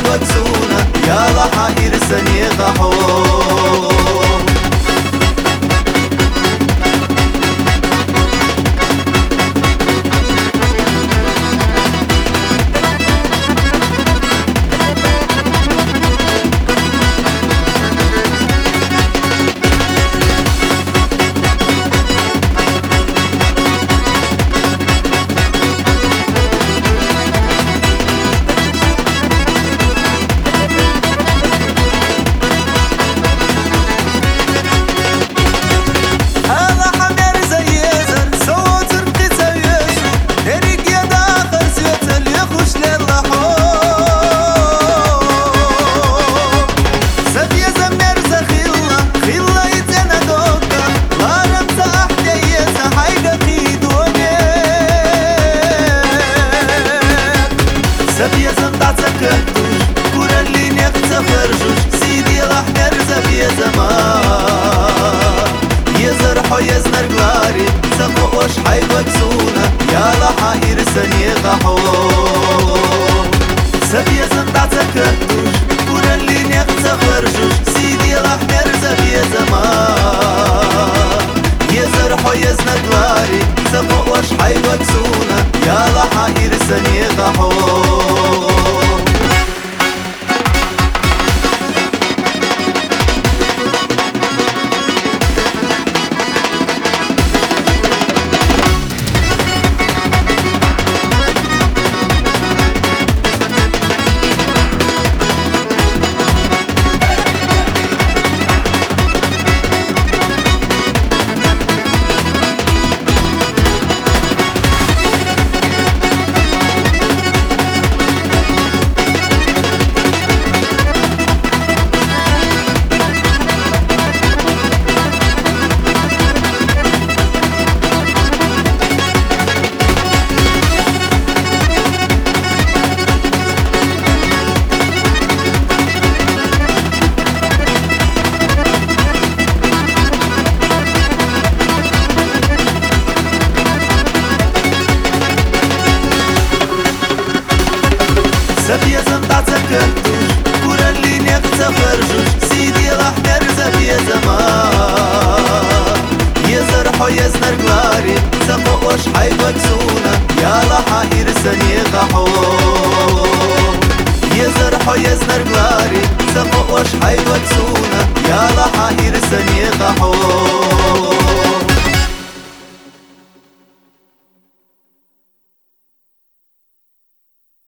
وكسونا يا ضحى إرسني ضحو زبيا زمدع تكتوش كورا اللي نيخت فرجوش سيدي راح نرزب يا زمان يزرحو يزنر قلاري زقوش حي وكسونا يا ضحى إرسني ضحو زبيا زمدع تكتوش كورا اللي نيخت فرجوش سيدي راح نرزب يا زمان يزرحو يزنر قلاري زقوش حي وكسونا يا ضحى إرسني ضحو زبيا زمدع تكتوش كورا اللي نيخت فرجوش سيدي راح نرزب يا زمان يزرحو يزنر قلاري زقوش حي وكسونا يا ضحى إرسني ضحو يزرحو يزنر قلاري زقوش حي وكسونا يا ضحى إرسني ضحو